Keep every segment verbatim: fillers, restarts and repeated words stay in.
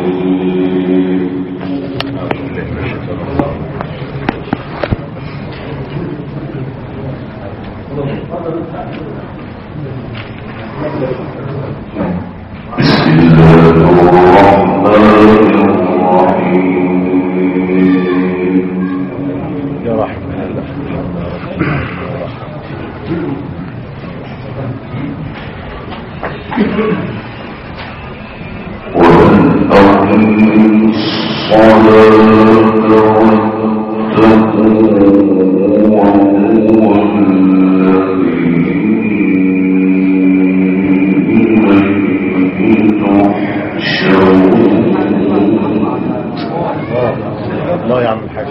الله يا عم الحاج،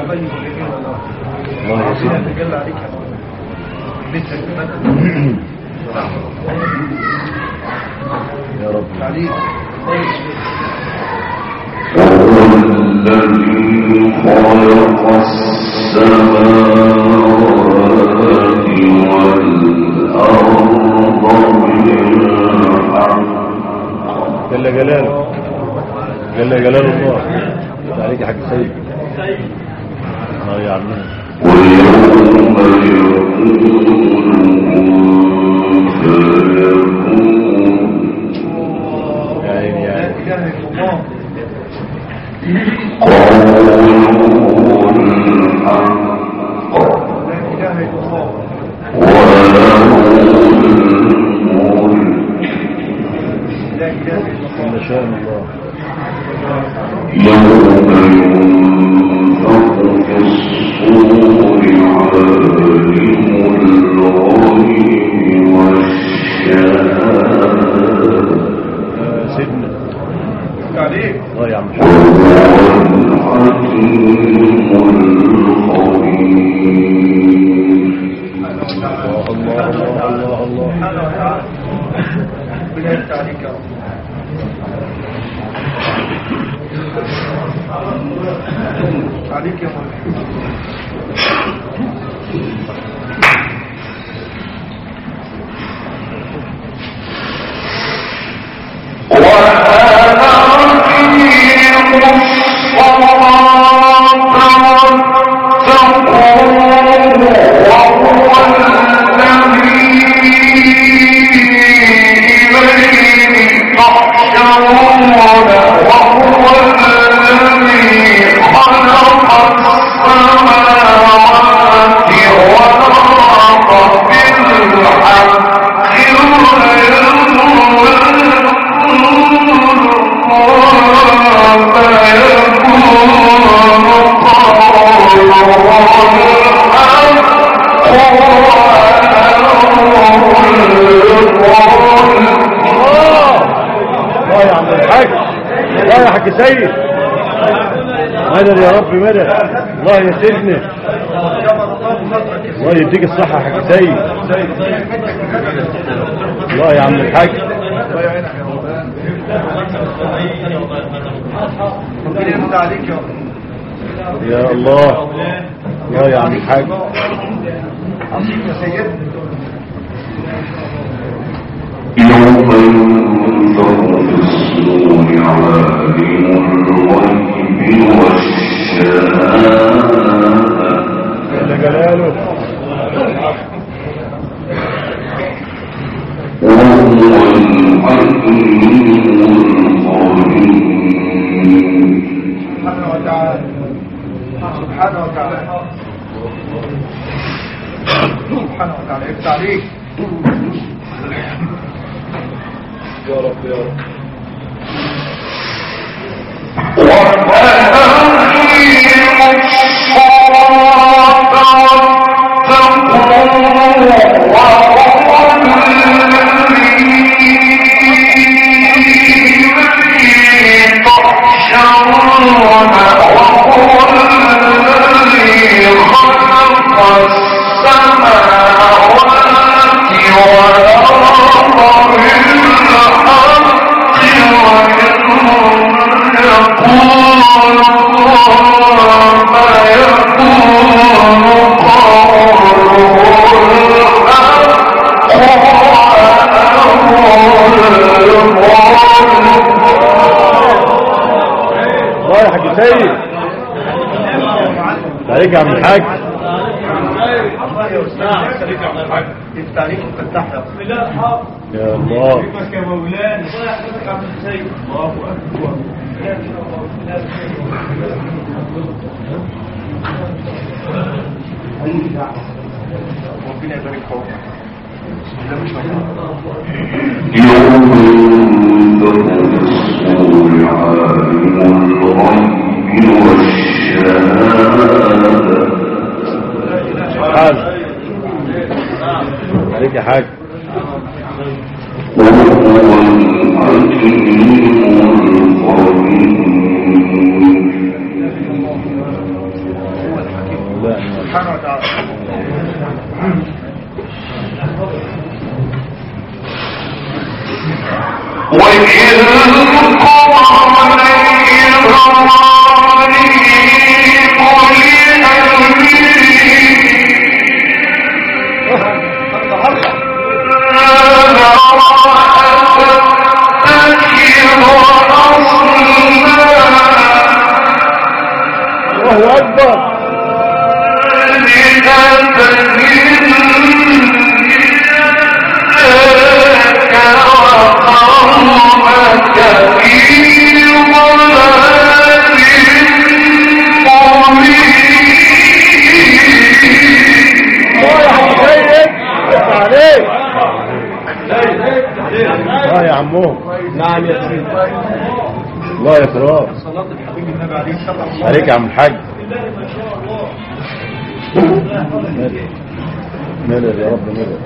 الله يا سيدي، يا رب عليك. وهو الذي خلق السماوات والأرض بالحق جل جلاله، جل جلاله الله. عليك يا حاج سيد. الله يا عمنا. ويوم يقول يا عيني يا عيني. قولوا الحق وله الملك ما شاء الله. يوم ينفخ في الصور عالم الغيب والشهادة سيدنا الله يا عم وهو الحكيم الخبير. الله الله الله الله. عليك يا سيد. مدد يا رب، مدد. الله يا سيدنا، الله يديك الصحة يا حاج سيد. الله يا عم الحاج. يا الله، الله يا عم الحاج. يوم ينفخ في الصور عالم الغيب والشهادة جل جلاله وهو الحكيم الخبير. سبحانه وتعالى، سبحانه وتعالى، سبحانه وتعالى. يفتح عليك يا رب يا رب. وأقيموا الصلاة واتقوه وهو الذي تحشرون وهو الذي خلق السماوات والأرض بالحق سيد عليك يا عم الحاج. الله يا استاذ خليك يا عم الحاج يفتح عليك وتفتح لك يا الله يا مولانا الله يحفظك يا عم سيد. الله اكبر. ربنا يبارك فيك. يوم الرسول عالم الغيب والشهادة حاج عليك يا حاج. وهو الحكيم الخبير. سبحانه وتعالى. وإذ قال الله أكبر. الله يا عمو. نعم يا سيدي. الله يا كرام. صلاة الحبيب النبي عليه الصلاة والسلام. عليك يا عم الحاج. مدد يا رب مدد.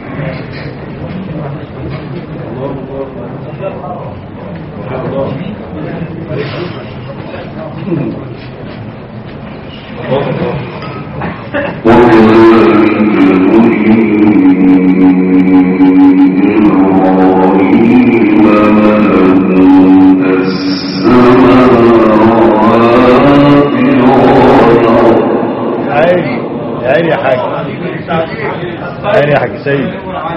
عيني عيني يا حاج. عيني يا حاج سيد.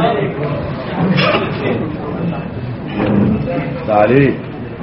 تعالي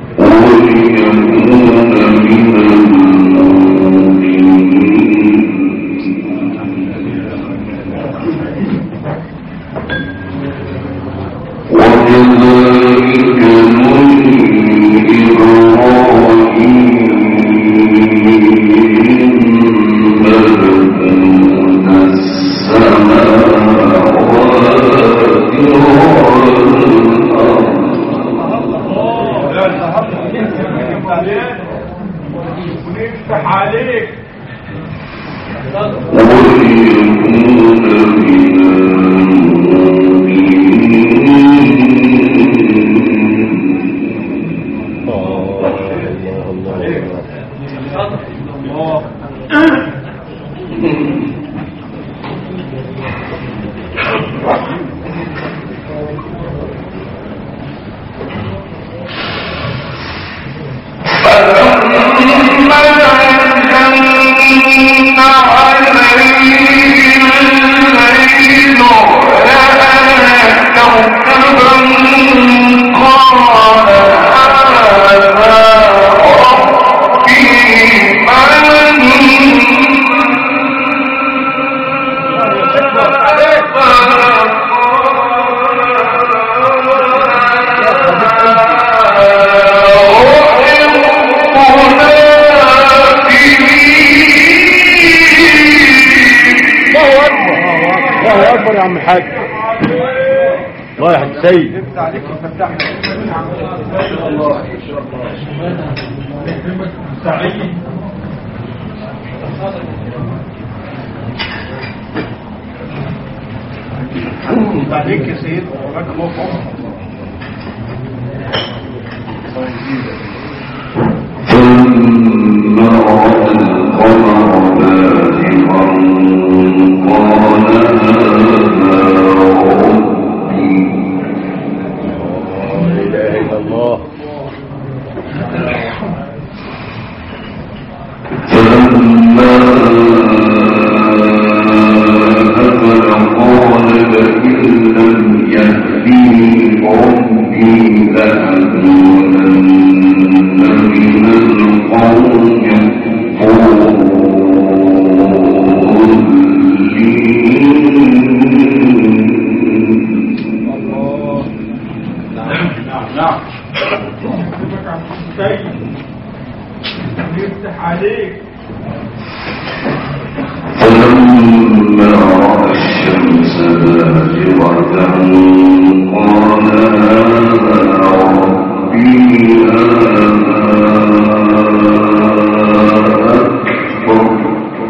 يا عم الحاج. الله يا حاج سيد. يفتح عليك ويفتح لك. سعيد. عليك يا سيد وراك الله فوق. ثم رأى القمر بازغا قال هذا ربي. لا إله إلا الله. فلما أفل قال لئن لم يهدني ربي لأكونن من القوم يفتح عليك. فلما رأى الشمس بازغة قال هذا ربي هذا أكبر.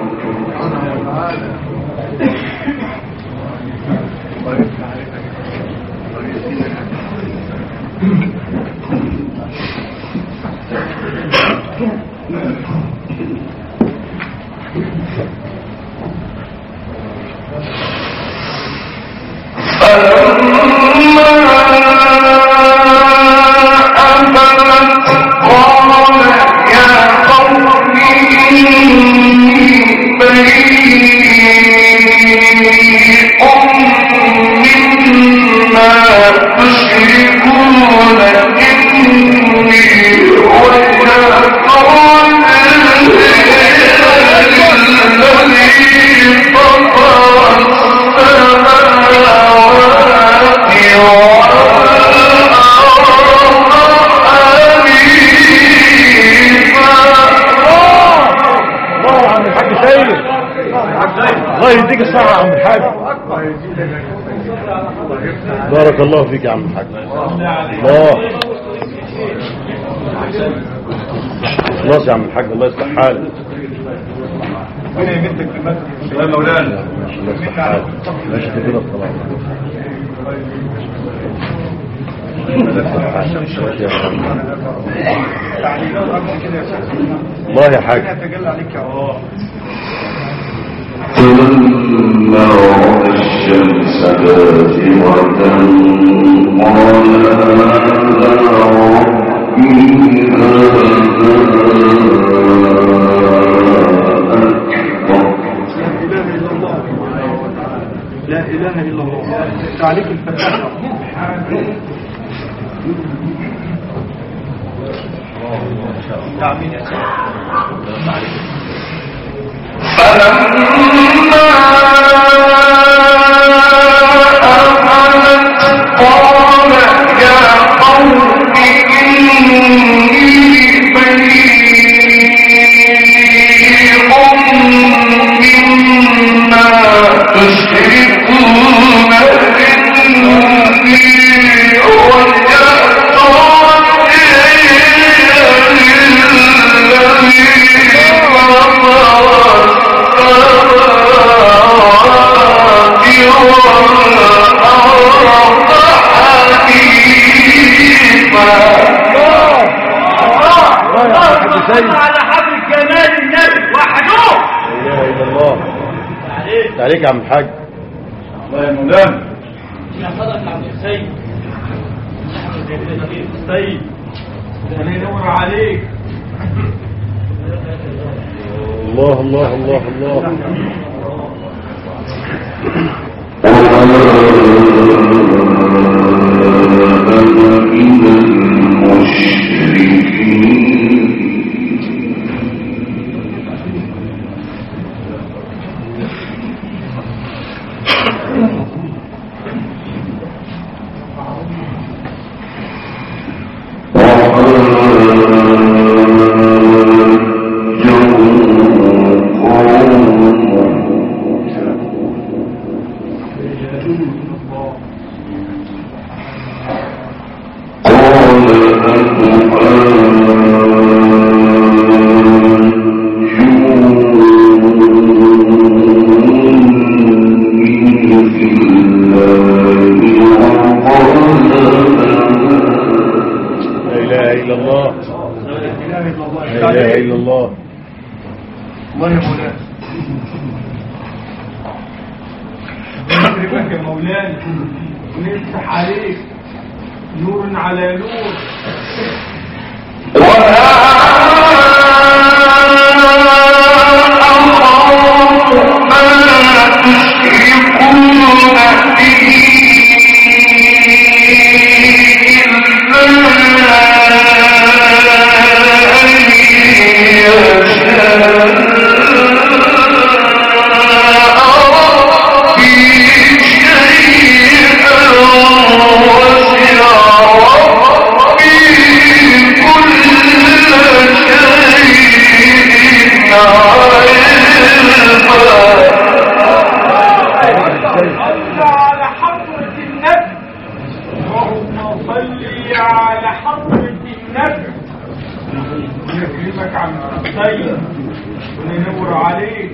الله يديك الصحة يا عم الحاج. بارك الله فيك يا عم الحاج. الله خلاص يا عم الحاج، الله يصلح حالك. ربنا يمدك في المسجد يا مولانا. الله يصلح حالك. ماشي كده خلاص. الله يا حاج. فلما رأى الشمس بازغة قال هذا ربي هذا أكبر. لا إله إلا الله. تعليق الفتاة. تعمين يا سيدي. فلما أفلت قال يا قوم إني بريء مما تشركون إني وجهت على حبل جمال النبي وحده. لا اله الا الله. عليك يا عم الحاج. الله يا مولانا. يا حضرتك عبد السيد. السيد الله ينور عليك. الله الله الله الله. ربي اسمك عم سيد وننور عليك.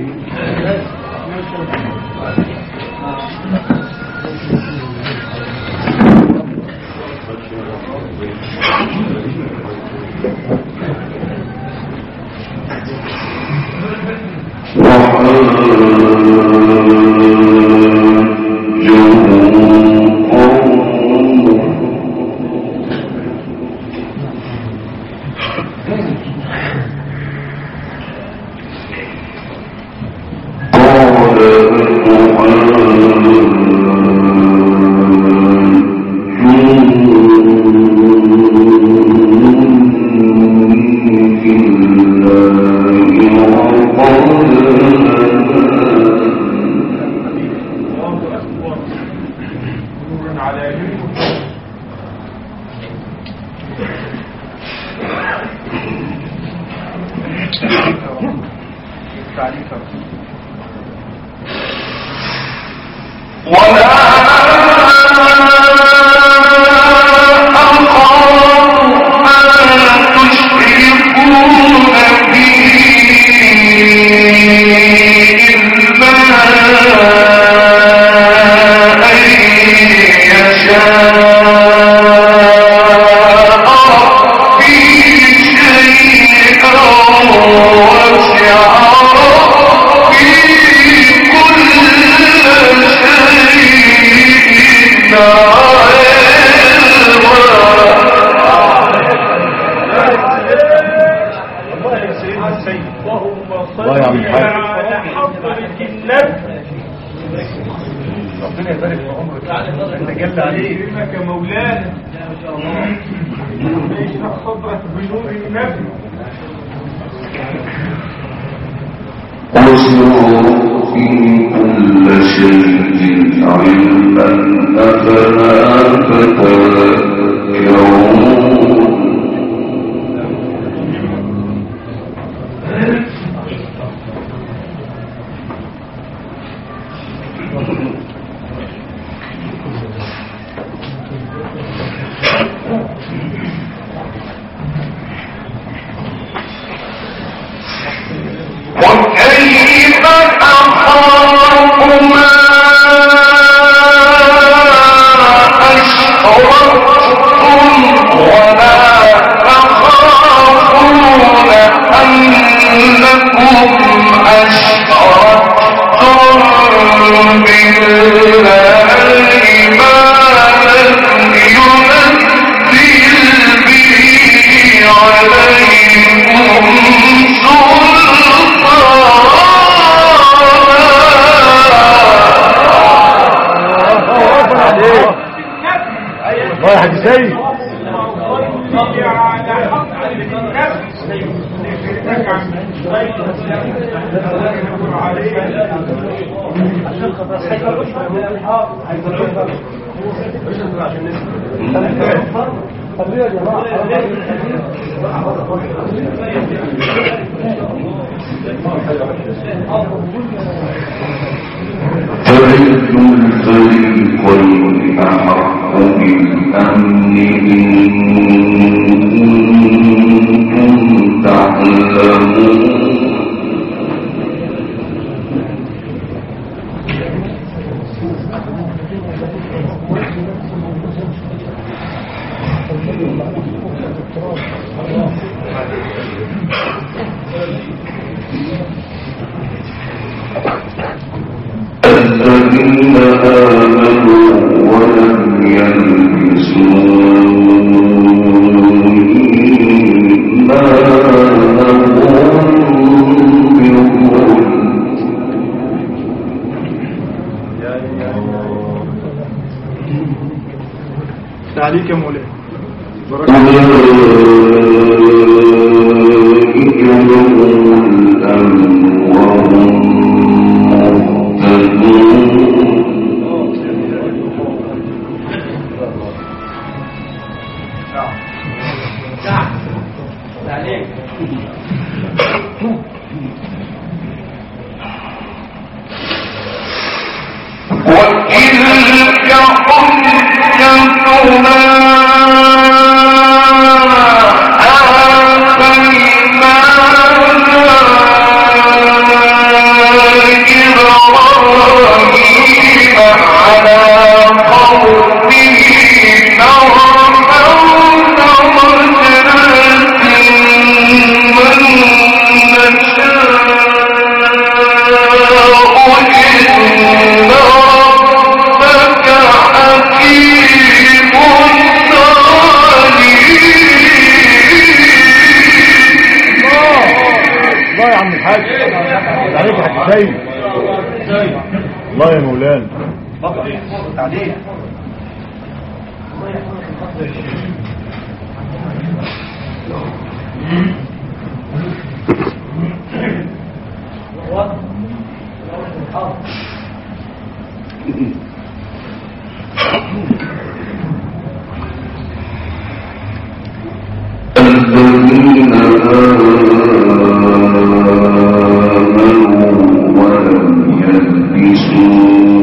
الذين آمنوا ولم يلبسوا إيمانهم بظلم تعليق يا مولانا أولئك لهم الأمن وهم وتلك حجتنا آتيناها الحاج عليك يا حاج سيد. الله يا مولانا. تعديل الذين آمنوا ولم يلبسوا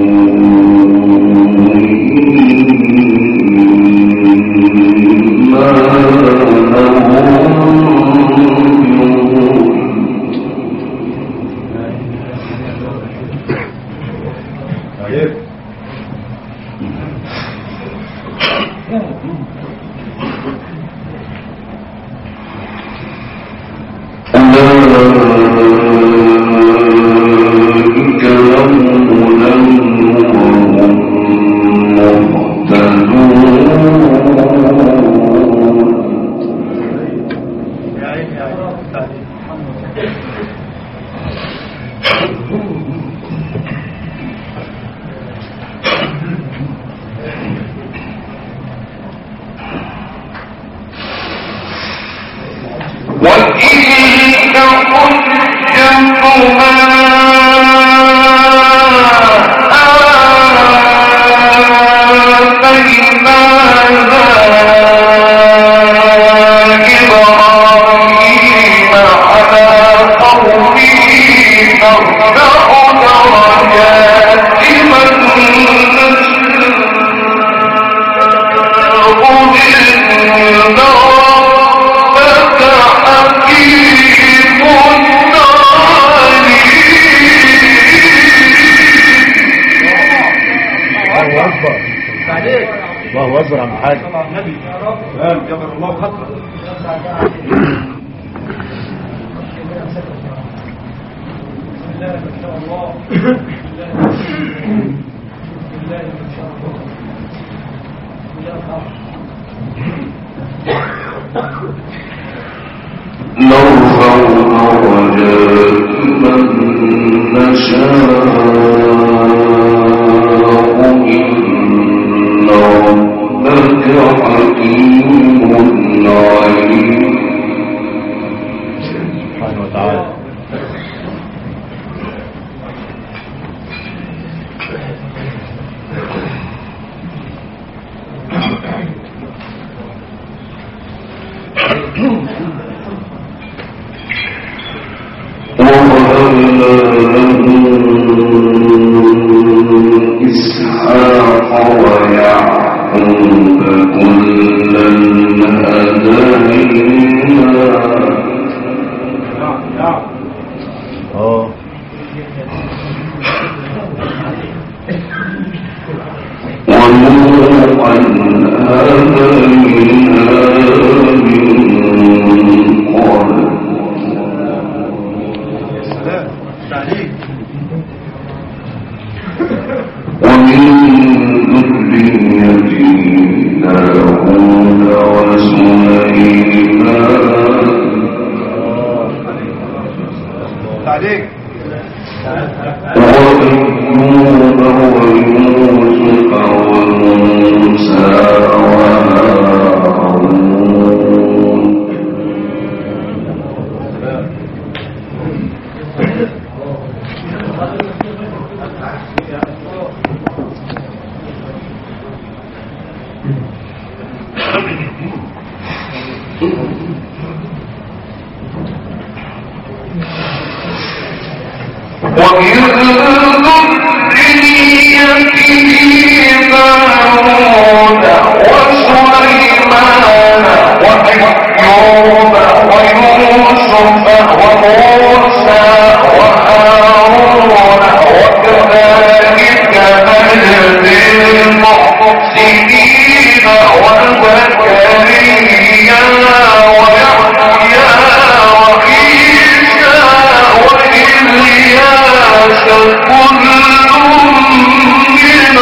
الله اكبر يا عم الحاج. النبي يا رب جبر الله خطر. نرفع درجات من نشاء إن ربك حكيم عليم. سبحانه وتعالى. ووهبنا له إسحاق ويعقوب كلا هدينا اه ونوحا هدينا من قبل ومن ذريته داود وسليمان تعليق وأيوب ويوسف وموسى وهارون ومن ذريته داود وسليمان وأيوب ويوسف وموسى وهارون وكذلك نجزي المحسنين وزكريا ويحيى وعيسى وإلياس كل من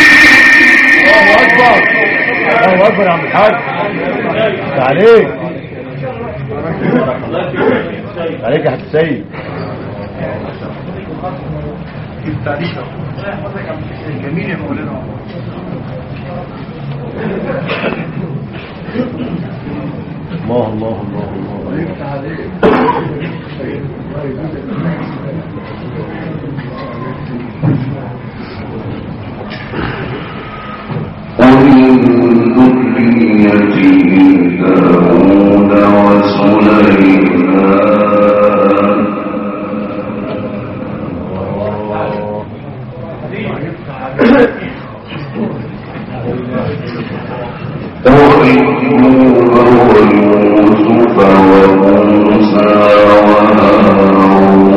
الصالحين. الله اكبر الله اكبر يا عم الحاج. تعليق عليك يا حاج سيد. التاريخ جميل يا مولانا. الله الله الله ومن ذريته داود وسليمان وأيوب ويوسف وموسى وهارون.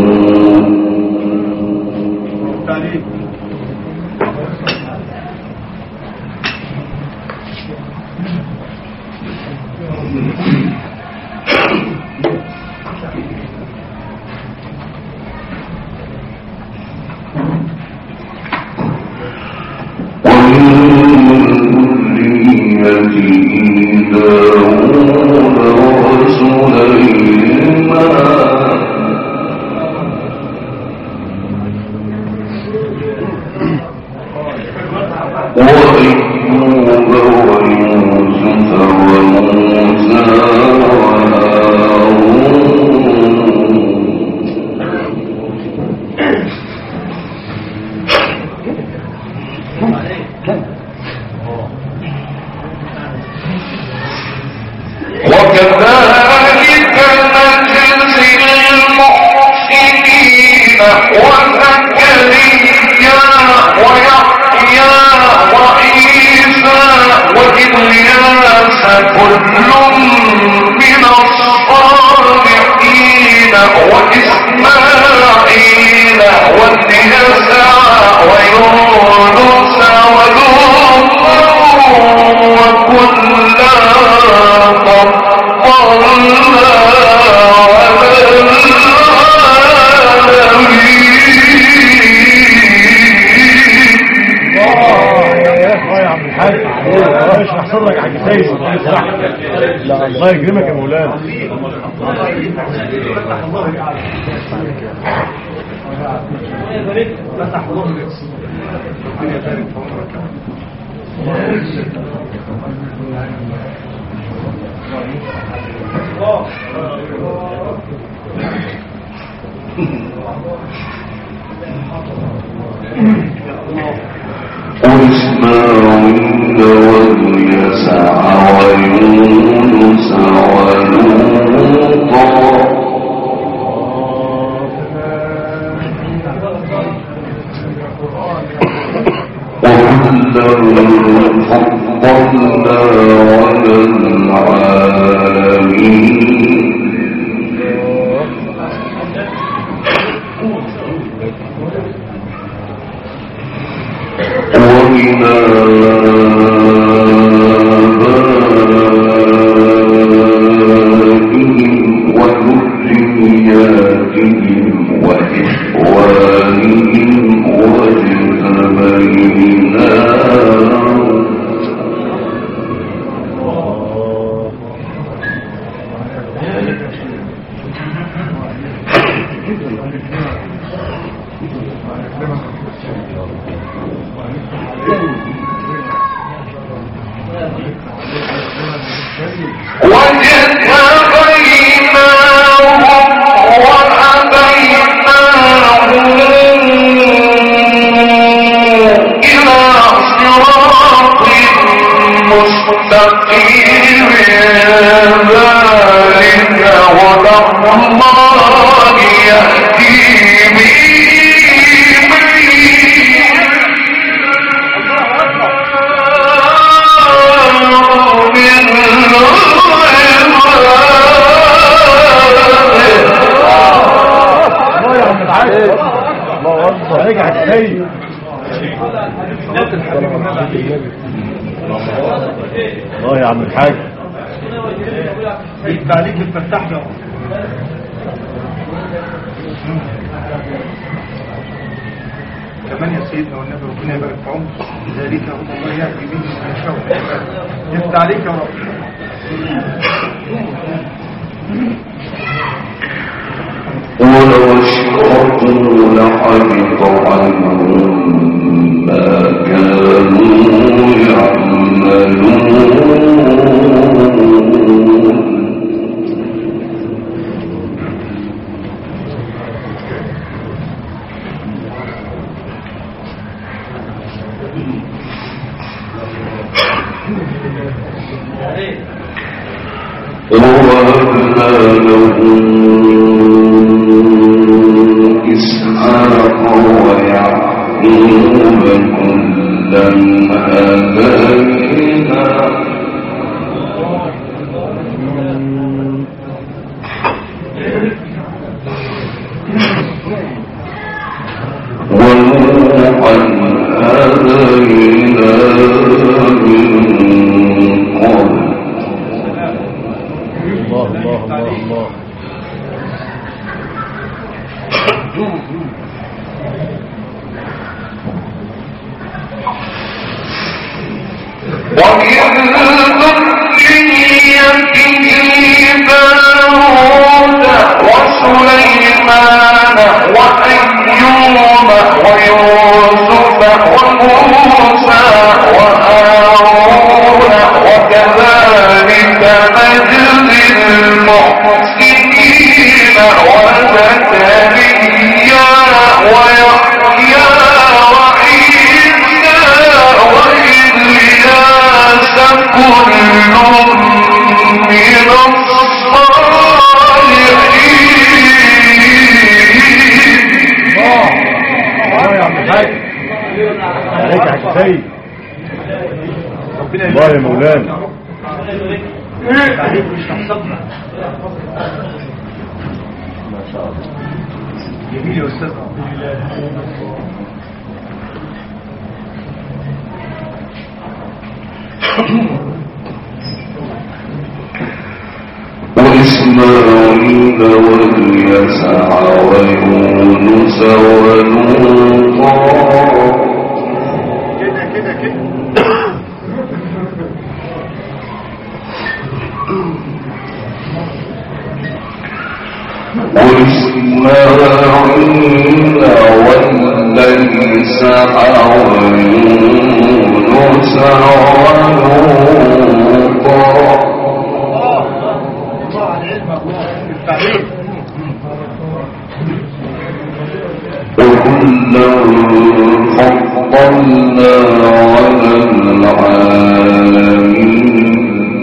الله يكرمك يا مولانا. وإسماعيل واليسع ويونس ولوطا وكلا فضلنا على العالمين. ومن آبائهم وذرياتهم وإخوانهم واجتبيناهم الله يا عم الحاج. يبقى عليك الفتاح يا كمان يا سيدنا والنبي ربنا يبارك في عمرك. ذلك هو الله يهدي به من يشاء. يفتح عليك يا رب. ووهبنا له إسحاق ويعقوب كلا هدينا ونوحا هدينا من قبل. الله الله الله الله. ومن ذريته داود وسليمان وأيوب ويوسف وموسى وهارون وكذلك نجزي المحسنين وزكريا ويحيى وعيسى وإلياس كل من عليك يا سيد. الله يا مولانا. ما شاء الله جميل يا استاذ. وإسماعيل واليسع ويونس ولوطا كده كده كده وإسماعيل واليسع ويونس ولوطا وكلا فضلنا على العالمين.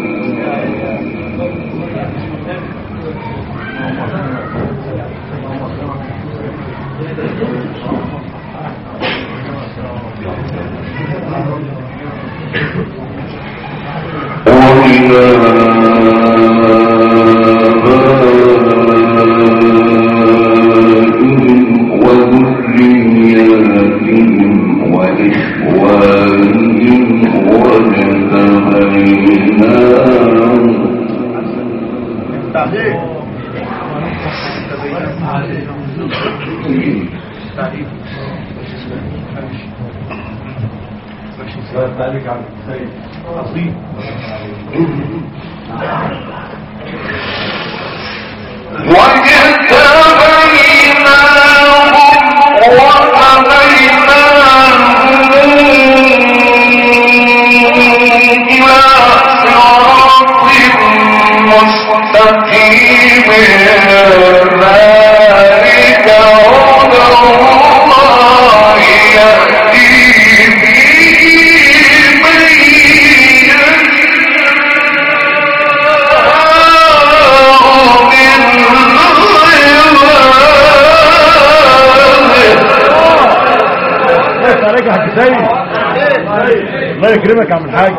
ومن وذرياتهم وإخوانهم واجتبيناهم. الله يكرمك يا عم الحاج.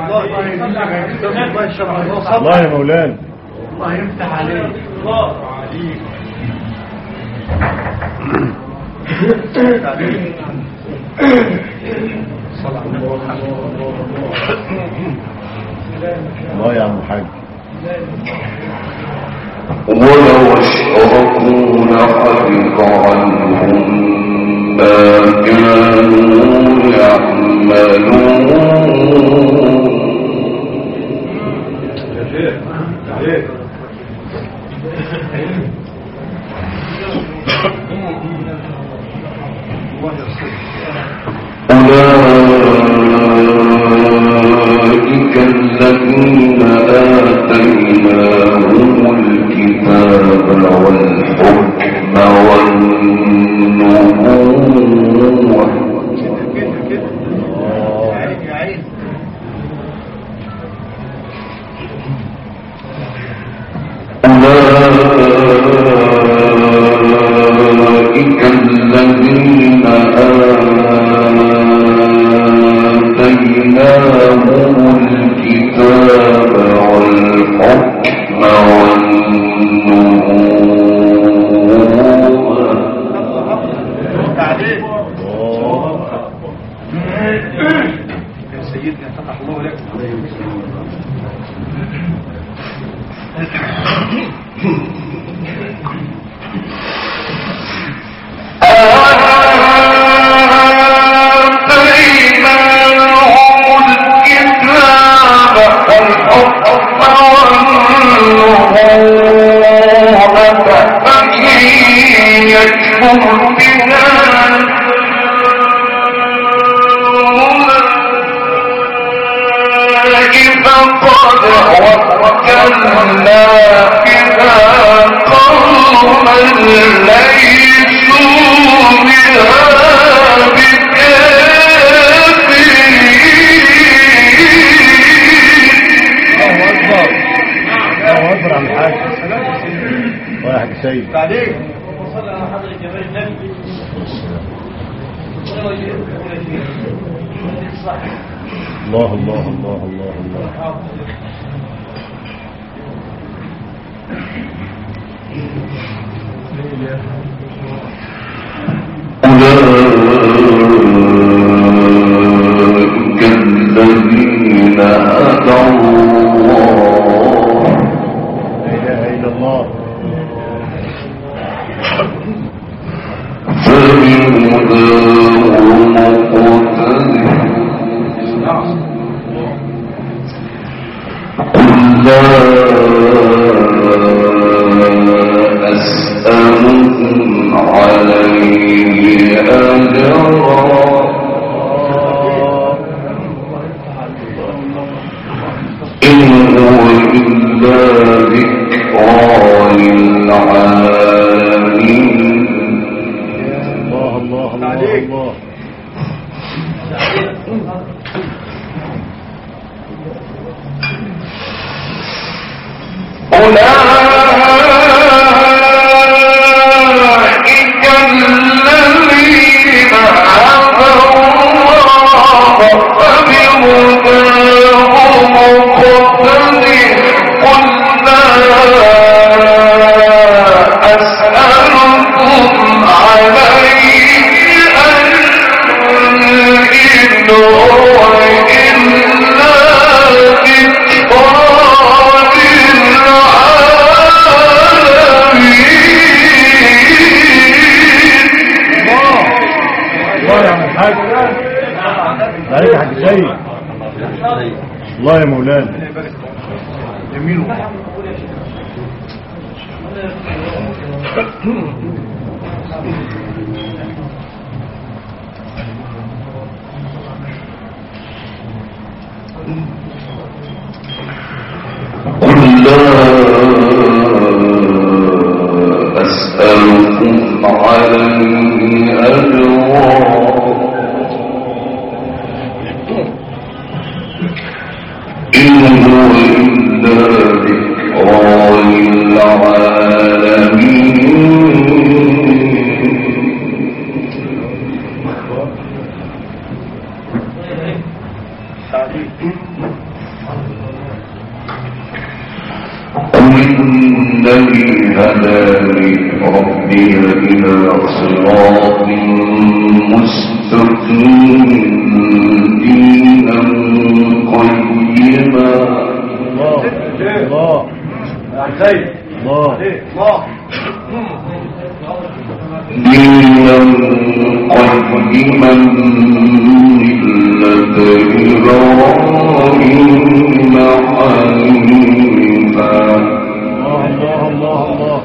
الله يا مولانا. الله يفتح عليك. الله عليك. الله يا عم الحاج. ولو اشركوا لحبط عنهم ما كانوا يعملون. أولئك الذين آتيناهم الكتاب والحكم والنبوة أولئك الذين آتيناهم الكتاب والحكم والنبوة. تعليق يا سيدنا فتح الله لك. وكلنا بها قوما ليسوا بها سيد تعليق الله الله الله الله الله أولئك الذين هدى الله. لا إله إلا الله. فبهداه مقتدر. قل لا أسألكم عليه أجرا إن هو إلا ذكرى للعالمين. الله الله الله الله. أولئك الذين هدى الله فبهداه مقتدر. قل لا أسألكم عليه أجرا إن هو إلا ذكرى عليك حق سيد. الله يا مولانا. جميل. قل لا أسألكم عليه أجرا إن هو إلا ذكرى للعالمين. قل إنني هداني ربي إلى صراط مستقيم دينا قيما. الله الله الله دينا قيما ملة إبراهيم حنيفا. الله الله الله.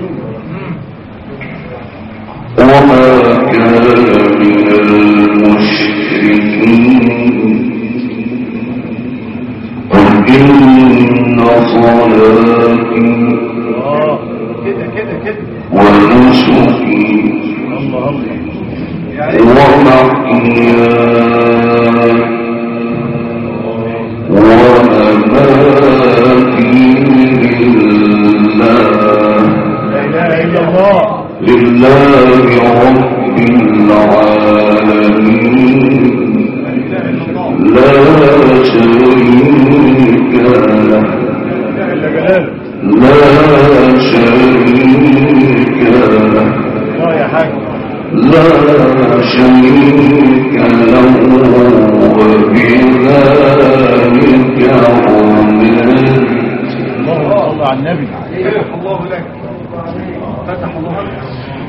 وما كان من المشركين. قل إن صلاتي ونسكي ومحياي ومماتي لله على النبي. فتح الله لك، فتح الله لك.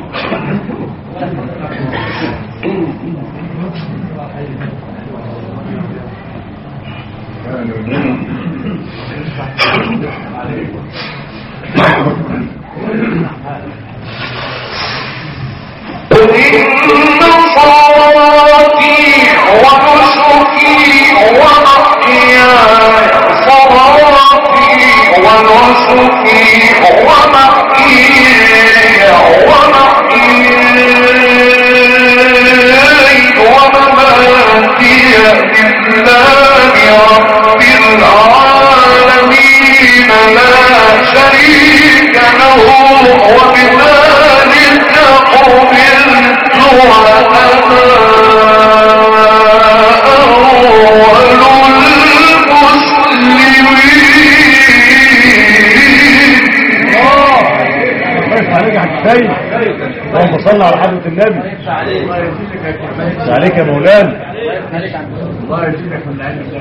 قل إن صلاتي ونسكي ومحياي صلاتي ونسكي ومحياي ومحياي ومماتي لله رب العالمين لا شريك له وبذلك أمرت وأنا أول المسلمين. عليك يا حسين، اللهم صل على حضرة النبي. عليك يا مولانا. الله يجزيك من العلم ده.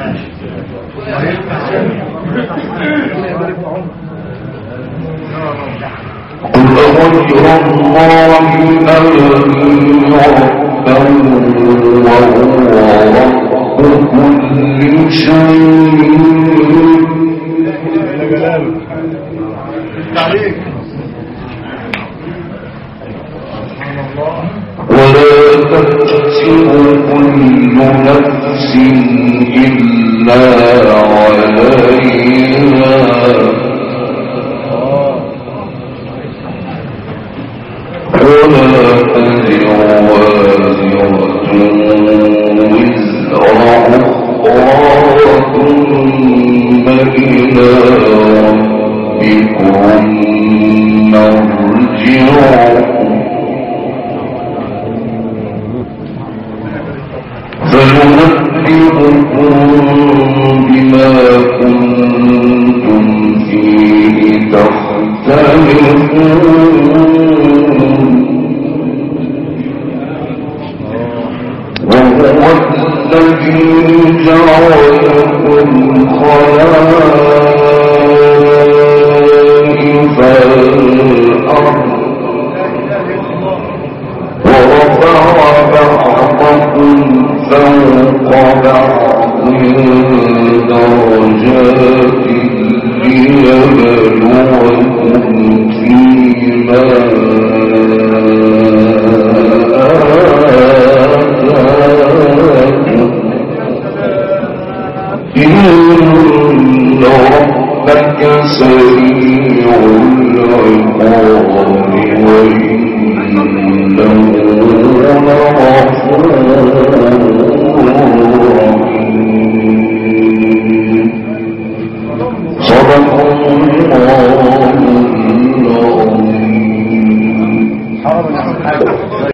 قل غير الله أبغي ربا وهو رب كل شيء ولا تكسب كل نفس إلا عليها ولا تزر وازرة وزر أخرى ثم إلى ربكم مرجعكم فينبئكم بما كنتم فيه تختلفون وهو الذي جعلكم خلائف الأرض ورفع بعضكم فوق بعض درجات ليبلوكم فيما آتاكم إن ربك سريع العقاب وإنه